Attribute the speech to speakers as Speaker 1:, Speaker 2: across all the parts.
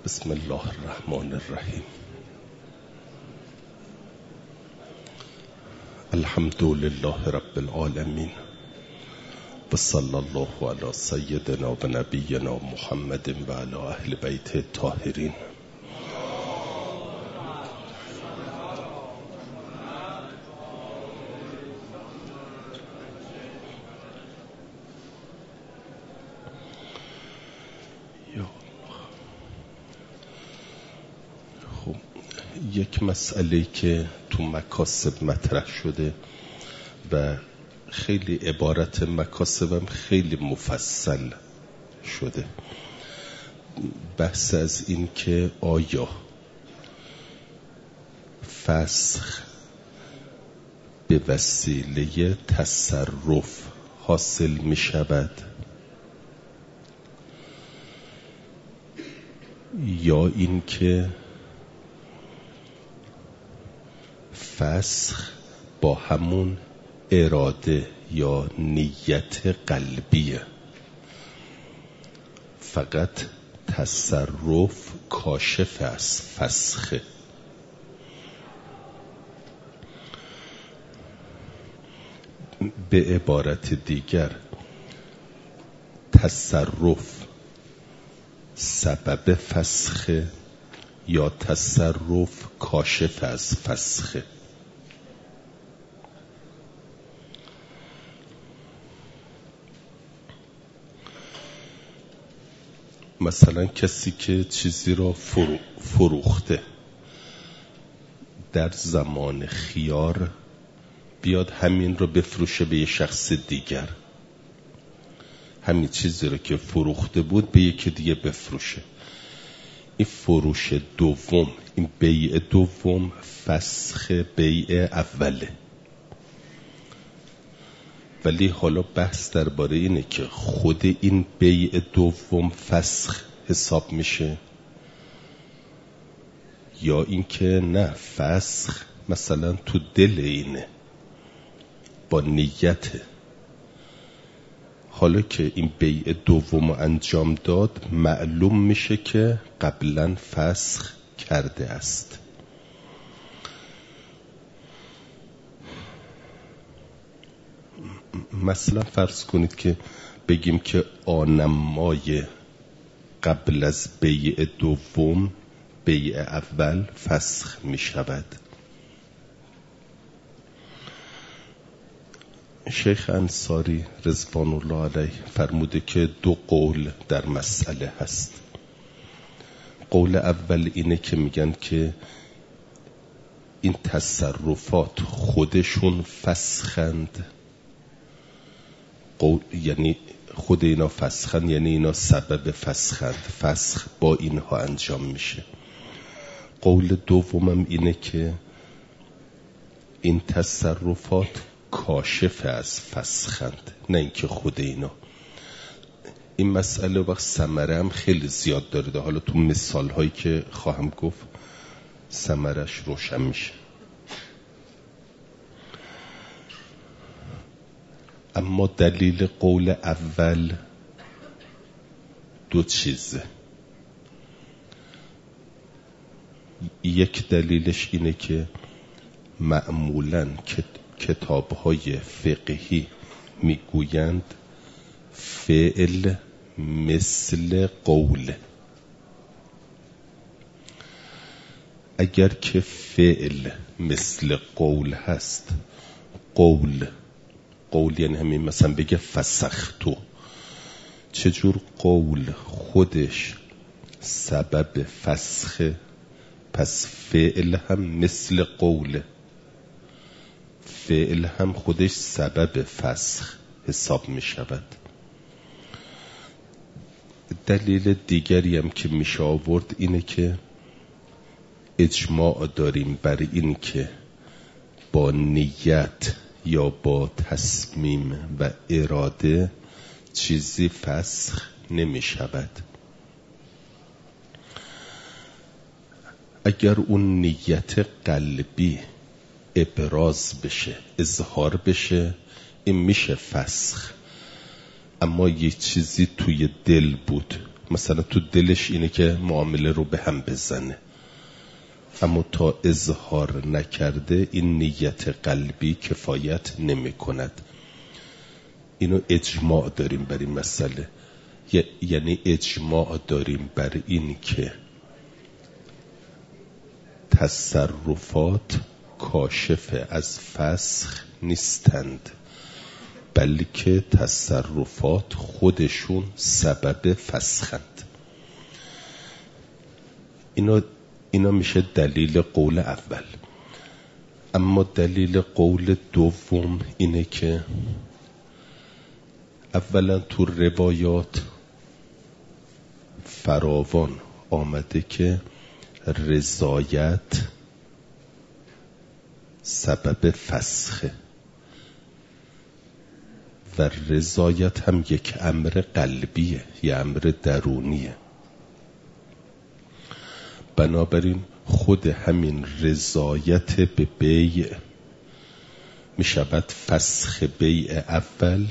Speaker 1: بسم الله الرحمن الرحیم. الحمد لله رب العالمین و صلی الله علی سیدنا و نبینا محمد و علی اهل بیت الطاهرین. یک مسئله که تو مکاسب مطرح شده و خیلی عبارت مکاسبم خیلی مفصل شده، بحث از این که آیا فسخ به وسیله تصرف حاصل می شود یا این که فسخ با همون اراده یا نیت قلبیه، فقط تصرف کاشف از فسخه. به عبارت دیگر تصرف سبب فسخه یا تصرف کاشف از فسخه. مثلا کسی که چیزی را فروخته در زمان خیار بیاد همین رو بفروشه به یه شخص دیگر، همین چیزی رو که فروخته بود به یکی دیگه بفروشه. این فروش دوم، این بیع دوم فسخ بیع اوله. ولی حالا بحث درباره اینه که خود این بیع دوم فسخ حساب میشه یا اینکه نه، فسخ مثلا تو دل اینه با نیته. حالا که این بیع دوم انجام داد معلوم میشه که قبلا فسخ کرده است. مثلا فرض کنید که بگیم که آنمای قبل از بیع دوم بیع اول فسخ می شود. شیخ انصاری رضوان الله علیه فرموده که دو قول در مسئله هست. قول اول اینه که میگن که این تصرفات خودشون فسخند، یعنی خود اینا فسخن، یعنی اینا سبب فسخند، فسخ با اینها انجام میشه. قول دومم اینه که این تصرفات کاشف از فسخند، نه اینکه خود اینا. این مسئله وقت ثمره هم خیلی زیاد داره، حالا تو مثال هایی که خواهم گفت ثمرش روشن میشه. اما دلیل قول اول دو چیزه. یک دلیلش اینه که معمولاً کتاب‌های فقهی میگویند فعل مثل قول. اگر که فعل مثل قول هست، قول یعنی همین، مثلا بگه فسختو، چجور قول خودش سبب فسخه، پس فعل هم مثل قوله، فعل هم خودش سبب فسخ حساب می شود. دلیل دیگری هم که میشه آورد اینه که اجماع داریم بر این که با نیت یا با تصمیم و اراده چیزی فسخ نمی شود. اگر اون نیت قلبی ابراز بشه، اظهار بشه، این میشه فسخ. اما یه چیزی توی دل بود، مثلا تو دلش اینه که معامله رو به هم بزنه، اما تا اظهار نکرده این نیت قلبی کفایت نمی کند. اینو اجماع داریم بر این مسئله، یعنی اجماع داریم بر این که تصرفات کاشف از فسخ نیستند، بلکه تصرفات خودشون سبب فسخند. اینا میشه دلیل قول اول. اما دلیل قول دوم اینه که اولا تو روایات فراوان آمده که رضایت سبب فسخه و رضایت هم یک امر قلبیه، یک امر درونیه. بنابراین خود همین رضایت به بیع می شود فسخ بیع اول.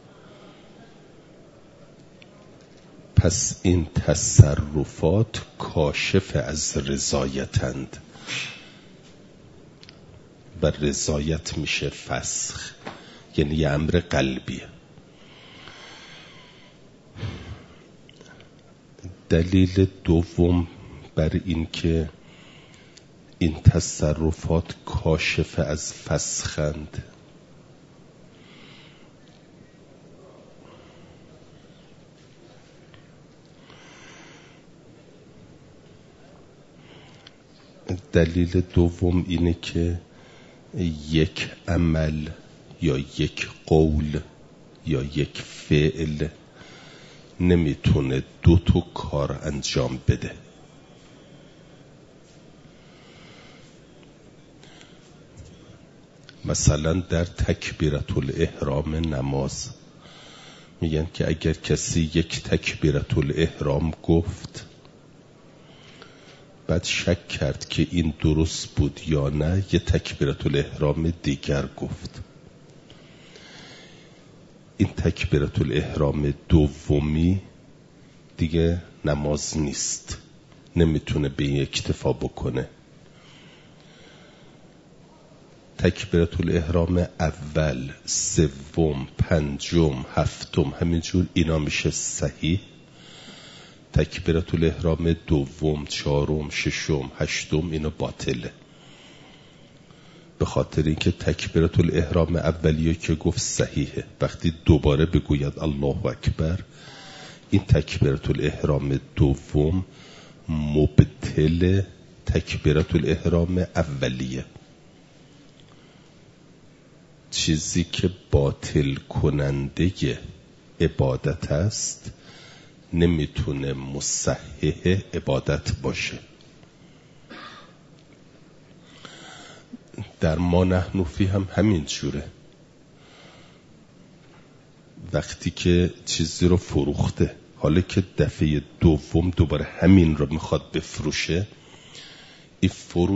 Speaker 1: پس این تصرفات کاشف از رضایتند و رضایت میشه فسخ، یعنی یه امر قلبیه. دلیل دوم بر این که این تصرفات کاشف از فسخند دلیل دوم اینه که یک عمل یا یک قول یا یک فعل نمیتونه دو تا کار انجام بده. مثلا در تکبیرة الاحرام نماز میگن که اگر کسی یک تکبیرة الاحرام گفت بعد شک کرد که این درست بود یا نه، یه تکبیرة الاحرام دیگر گفت، این تکبیرة الاحرام دومی دیگه نماز نیست، نمیتونه به این اکتفا بکنه. تکبیرة الاحرام اول، سوم، پنجم، هفتم، همینجور اینا میشه صحیح. تکبیرة الاحرام دوم، چهارم، ششم، هشتم اینا باطله، به خاطر اینکه تکبیرة الاحرام اولیه که گفت صحیحه، وقتی دوباره بگوید الله اکبر این تکبیرة الاحرام دوم مبطل تکبیرة الاحرام اولیه. چیزی که باطل کننده عبادت است نمیتونه مصحح عبادت باشه. در ما نحن فی هم همین جوره. وقتی که چیزی رو فروخته، حالا که دفعه دوم دوباره همین رو میخواد بفروشه، این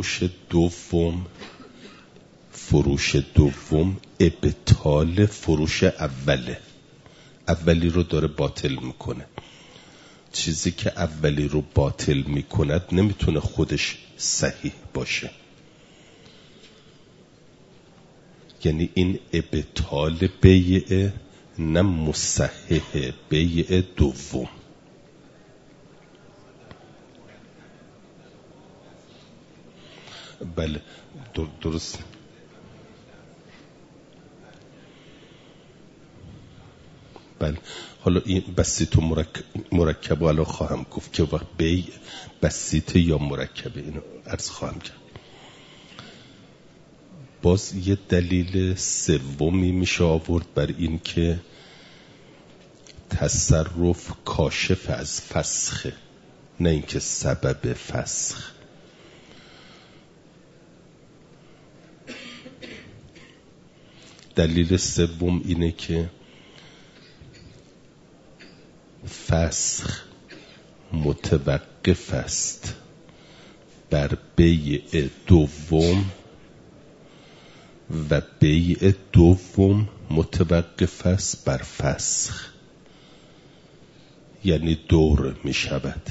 Speaker 1: فروش دوم ابطال فروش اولی رو داره باطل میکنه. چیزی که اولی رو باطل میکند نمیتونه خودش صحیح باشه، یعنی این ابطال بیع نه مصحح بیع دوم. بله درست. بله حالا این بسیط و مرکب الان خواهم گفت که وقت بیع بسیط یا مرکبه، اینو عرض خواهم کرد. باز یه دلیل سومی میشه آورد بر این که تصرف کاشف از فسخه، نه اینکه سبب فسخ. دلیل سوم اینه که فسخ متوقف است بر بیع دوم و بیع دوم متوقف است بر فسخ. یعنی دور می شود.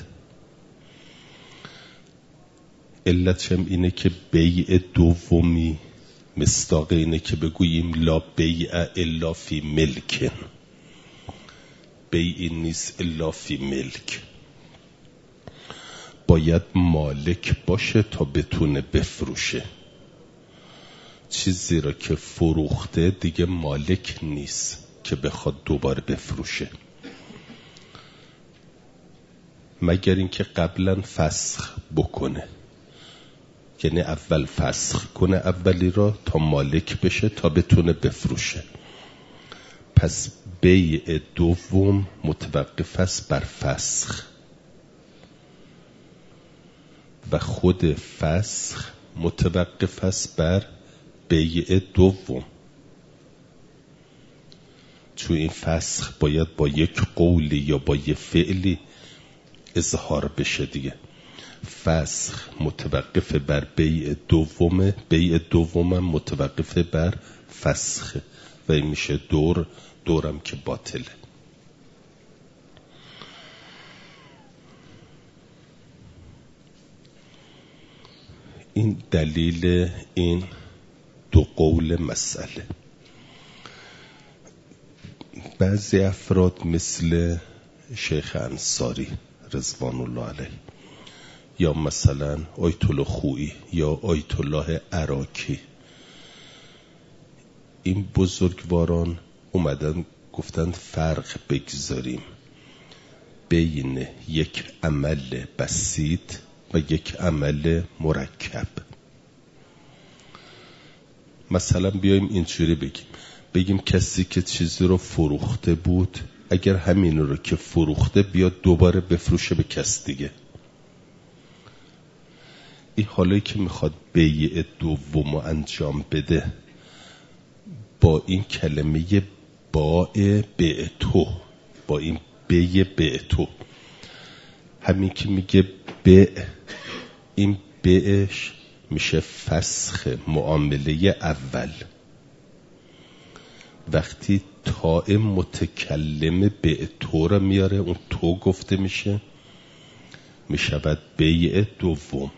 Speaker 1: علتش هم اینه که بیع دومی مصداق اینه که بگوییم لا بیع الا فی ملک، بیع نیست الا فی ملک. باید مالک باشه تا بتونه بفروشه. چیزی را که فروخته دیگه مالک نیست که بخواد دوباره بفروشه، مگر اینکه قبلا فسخ بکنه، یعنی اول فسخ کنه اولی را تا مالک بشه تا بتونه بفروشه. پس بیع دوم متوقف است بر فسخ و خود فسخ متوقف است بر بیع دوم. چون این فسخ باید با یک قولی یا با یک فعلی اظهار بشه دیگه. فسخ متوقف بر بیع دومه، بیع دومم متوقف بر فسخ و این میشه دورم که باطله. این دلیل این دو قول مسئله. بعضی افراد مثل شیخ انصاری رضوان الله علیه یا مثلا آیت الله خویی یا آیت الله عراقی، این بزرگواران اومدن گفتن فرق بگذاریم بین یک عمل بسیط و یک عمل مرکب. مثلا بیایم اینجوری بگیم کسی که چیزی رو فروخته بود اگر همین رو که فروخته بیاد دوباره بفروشه به کس دیگه، این حالی که میخواد بیع دوم رو انجام بده با این کلمه باع بعتو، با این بیع بعتو، همین که میگه بیع، این بیعش میشه فسخ معامله اول. وقتی تاء متکلم بعتو رو میاره اون تو گفته میشود بیع دوم.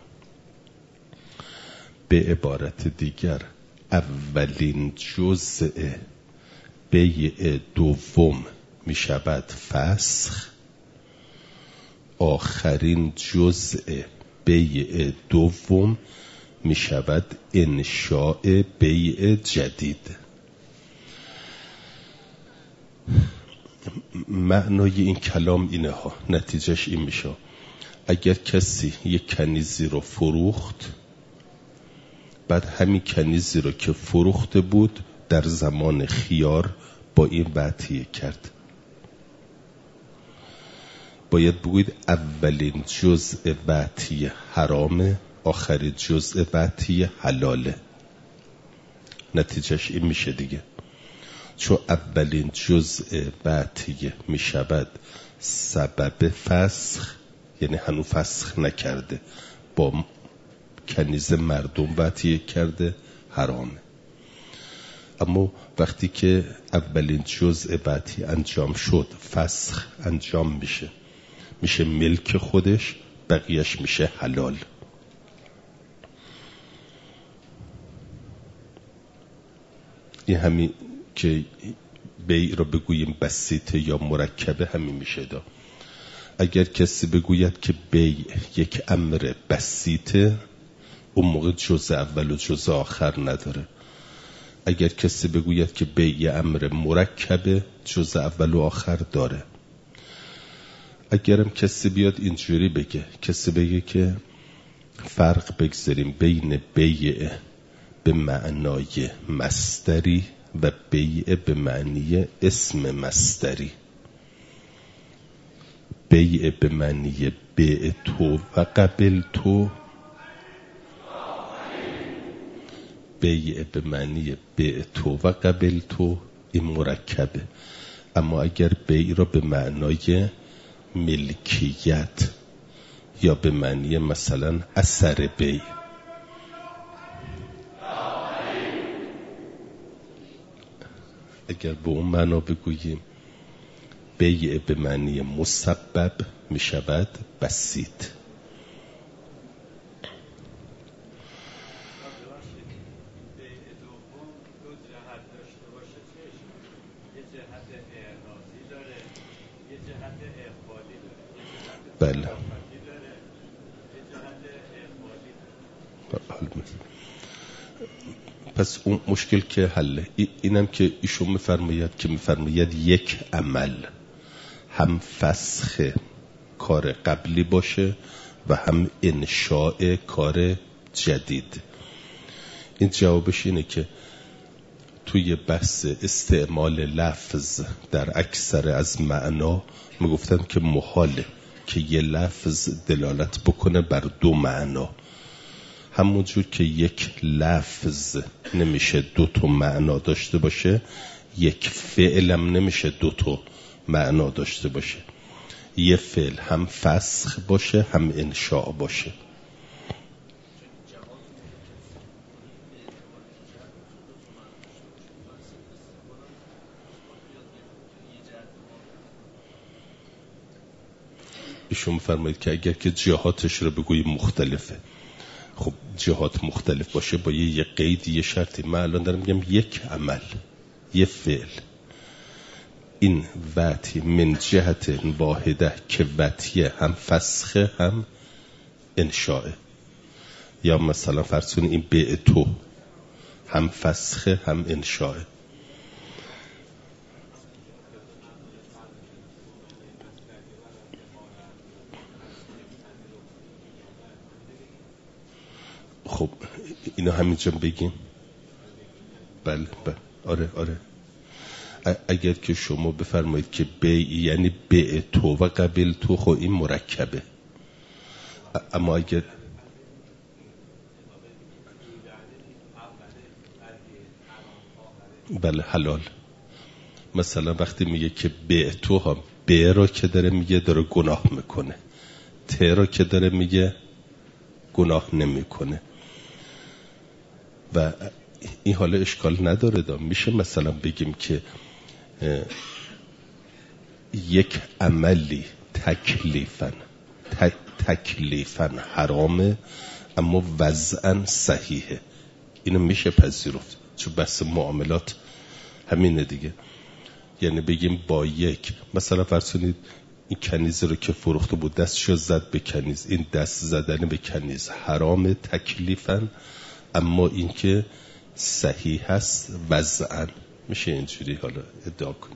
Speaker 1: به عبارت دیگر اولین جزء بیع دوم میشود فسخ، آخرین جزء بیع دوم میشود انشاء بیع جدید. معنای این کلام اینه ها، نتیجهش این میشه اگر کسی یک کنیزی رو فروخت، بعد همین کنیزی رو که فروخته بود در زمان خیار با این وعطیه کرد، باید بگوید اولین جزء وعطیه حرامه، آخرین جزء وعطیه حلاله. نتیجهش این میشه دیگه، چون اولین جزء وعطیه میشود سبب فسخ، یعنی هنوز فسخ نکرده، با کنیز مردم وعطیه کرده، حرامه. اما وقتی که اولین جزء وعطیه انجام شد فسخ انجام میشه ملک خودش، بقیهش میشه حلال. این همین که بیع رو بگوییم بسیطه یا مرکبه همین میشه دا. اگر کسی بگوید که بیع یک امر بسیطه، اون موقع جزء اول و جزء آخر نداره. اگر کسی بگوید که بیع امر مرکبه، جزء اول و آخر داره. اگرم کسی بیاد اینجوری بگه، کسی بگه که فرق بگذاریم بین بیع به معنای مصدری و بیع به معنی اسم مصدری. بیع به معنی بیع تو و قبل تو، بیع به معنی بیع تو و قبل تو، این مرکبه. اما اگر بیع را به معنای ملکیت یا به معنی مثلا اثر بیع، اگر به اون معنا بگوییم بیع به معنی مسبب می شود بسیط. بله پس اون مشکل که حله. اینم که ایشون میفرماید یک عمل هم فسخ کار قبلی باشه و هم انشاء کار جدید. این جوابش اینه که توی بحث استعمال لفظ در اکثر از معنا میگفتن که محاله که یه لفظ دلالت بکنه بر دو معنا، همونجور که یک لفظ نمیشه دو تا معنا داشته باشه، یک فعلم نمیشه دو تا معنا داشته باشه. یه فعل هم فسخ باشه هم انشاء باشه. ایشون فرمایید که اگر که جهاتش رو بگویی مختلفه، خب جهات مختلف باشه با یه قید، یه شرطی. من الان دارم میگم یک عمل، یه فعل، این وعتی من جهت واحده که وعتیه هم فسخه هم انشاءه. یا مثلا فرض کنید این بیع تو هم فسخه هم انشاءه. خب اینو همینجا بگیم. بله آره اگر که شما بفرمایید که بیع یعنی بیع تو و قبل تو، خب این مرکبه. اما اگر بله حلال، مثلا وقتی میگه که بیع تو ها، بیع را که داره میگه داره گناه میکنه، ته را که داره میگه گناه نمیکنه. و این حالا اشکال نداره میشه مثلا بگیم که یک عملی تکلیفاً حرامه اما وضعاً صحیحه. اینو میشه پذیرفت، چون بحث معاملات همینه دیگه. یعنی بگیم با یک مثلا فرض کنید این کنیز رو که فروخته بود دستشو زد به کنیز، این دست زدن به کنیز حرامه تکلیفاً، اما این که صحیح هست وضعاً. میشه اینجوری حالا ادعا کنیم.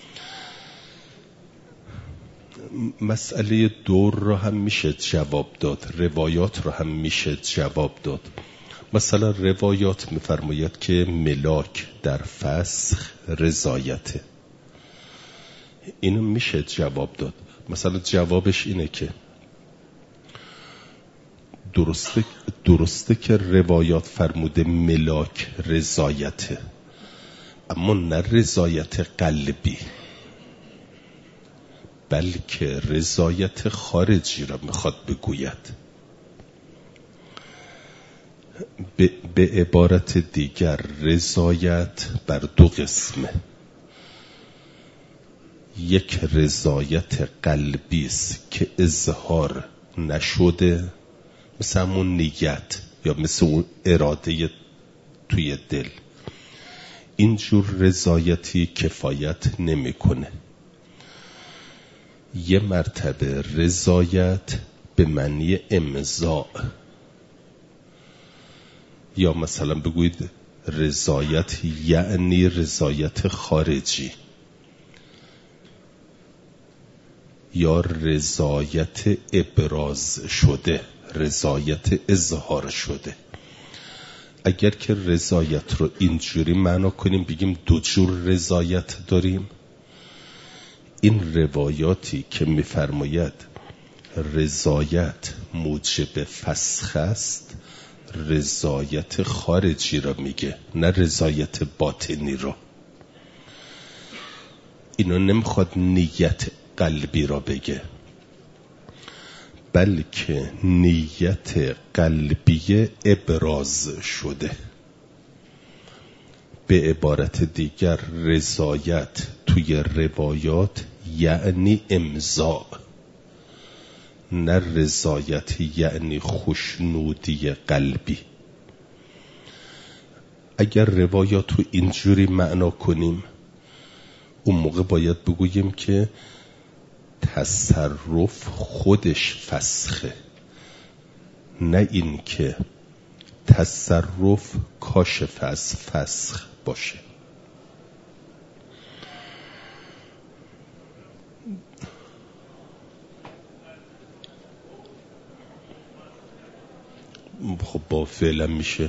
Speaker 1: مسئله دور رو هم میشه جواب داد، روایات رو هم میشه جواب داد. مثلا روایات میفرماید که ملاک در فسخ رضایته، اینو میشه جواب داد. مثلا جوابش اینه که درسته که روایات فرموده ملاک رضایته، اما نه رضایت قلبی، بلکه رضایت خارجی را میخواد بگوید. به عبارت دیگر رضایت بر دو قسمه. یک رضایت قلبی است که اظهار نشده، مثل همون نیت یا مثل اون اراده توی دل. اینجور رضایتی کفایت نمیکنه. یه مرتبه رضایت به معنی امضاء، یا مثلا بگویید رضایت یعنی رضایت خارجی، یا رضایت ابراز شده، رضایت اظهار شده. اگر که رضایت رو اینجوری معنا کنیم بگیم دو جور رضایت داریم. این روایاتی که میفرماید رضایت موجب فسخ است، رضایت خارجی را میگه، نه رضایت باطنی را. اینو نمیخواد نیت قلبی را بگه، بلکه نیت قلبی ابراز شده. به عبارت دیگر رضایت توی روایات یعنی امضا، نه رضایت یعنی خوشنودی قلبی. اگر روایات رو اینجوری معنا کنیم اون موقع باید بگوییم که تصرف خودش فسخه، نه این که تصرف کاشف از فسخ باشه. خب با فعلا میشه،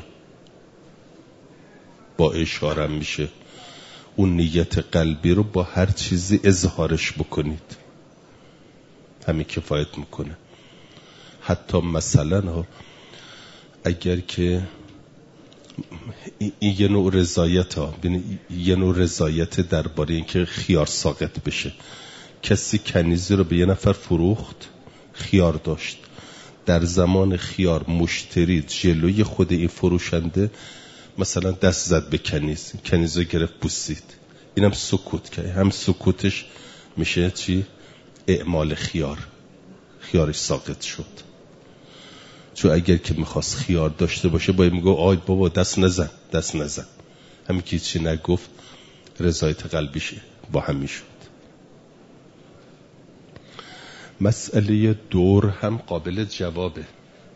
Speaker 1: با اشاره میشه. اون نیت قلبی رو با هر چیزی اظهارش بکنید، همین کفایت میکنه. حتی مثلا اگر که این یه نوع رضایت یه نوع رضایت درباره اینکه خیار ساقط بشه. کسی کنیزی رو به یه نفر فروخت، خیار داشت، در زمان خیار مشتری جلوی خود این فروشنده مثلا دست زد به کنیز رو گرفت بوسید، اینم سکوت کرد. هم سکوتش میشه چی؟ اعمال خیارش ساقط شد. چون اگر که میخواست خیار داشته باشه باید میگو آی بابا دست نزن. همین که چی نگفت رضایت قلبیشه با همین شد. مسئله دور هم قابل جوابه.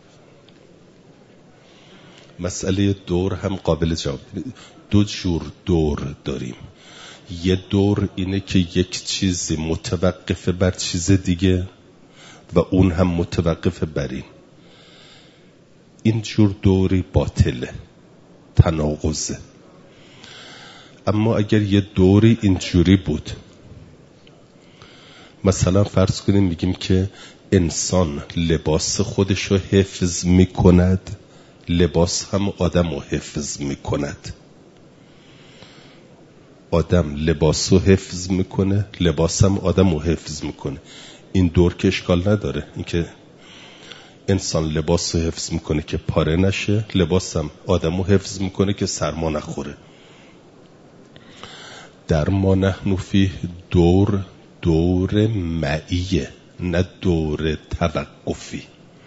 Speaker 1: دو جور دور داریم. یه دور اینه که یک چیزی متوقف بر چیز دیگه و اون هم متوقف بر این جور دوری باطله، تناقضه. اما اگر یه دوری اینجوری بود، مثلا فرض کنیم میگیم که انسان لباس خودش رو حفظ میکند، لباس هم آدم رو حفظ میکند. آدم لباس رو حفظ میکنه، لباس هم آدم رو حفظ میکنه. این دور که اشکال نداره، این که انسان لباس رو حفظ میکنه که پاره نشه، لباس هم آدم رو حفظ میکنه که سرما نخوره. در ما نحن فیه دور معیه، نه دور توقفی.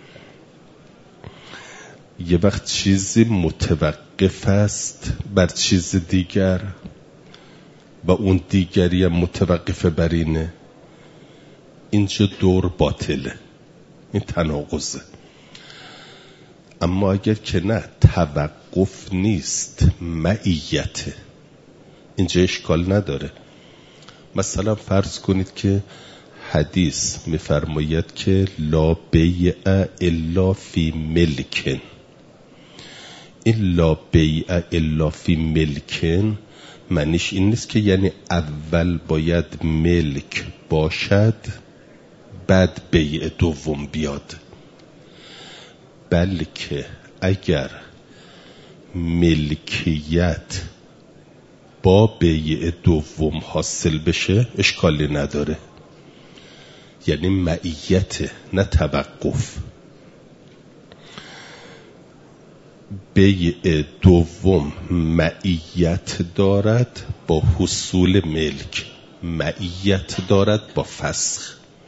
Speaker 1: یه وقت چیزی متوقف است بر چیز دیگر و اون دیگری هم متوقف بر اینه، اینجا دور باطله، این تناقضه. اما اگر که نه توقف نیست، معیته، اینجا اشکال نداره. مثلا فرض کنید که حدیث میفرماید که لا بیع الا فی ملکن. این لا بیع الا فی ملکن معنیش این نیست که یعنی اول باید ملک باشد بعد بیع دوم بیاد، بلکه اگر ملکیت با بیع دوم حاصل بشه اشکالی نداره. یعنی معیت، نه توقف. بیع دوم معیت دارد با حصول ملک، معیت دارد با فسخ.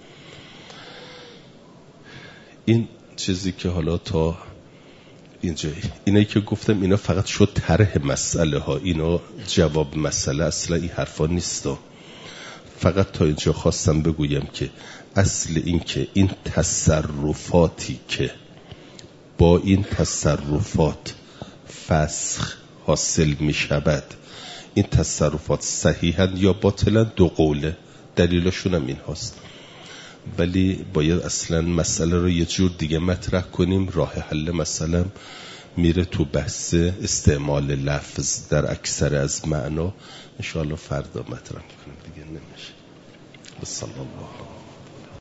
Speaker 1: این چیزی که حالا تا اینجایی، اینایی که گفتم اینا فقط شد طرح مسئله ها، اینا جواب مسئله اصلا این حرفا نیستا. فقط تا اینجا خواستم بگویم که اصل این که این تصرفاتی که با این تصرفات فسخ حاصل می شود، این تصرفات صحیحن یا باطلن، دو قوله، دلیلشون هم این هاست. ولی باید اصلا مسئله رو یه جور دیگه مطرح کنیم. راه حل مثلا میره تو بحث استعمال لفظ در اکثر از معنا. انشاءالله فردا مطرح کنیم دیگه، نمیشه. بسم الله.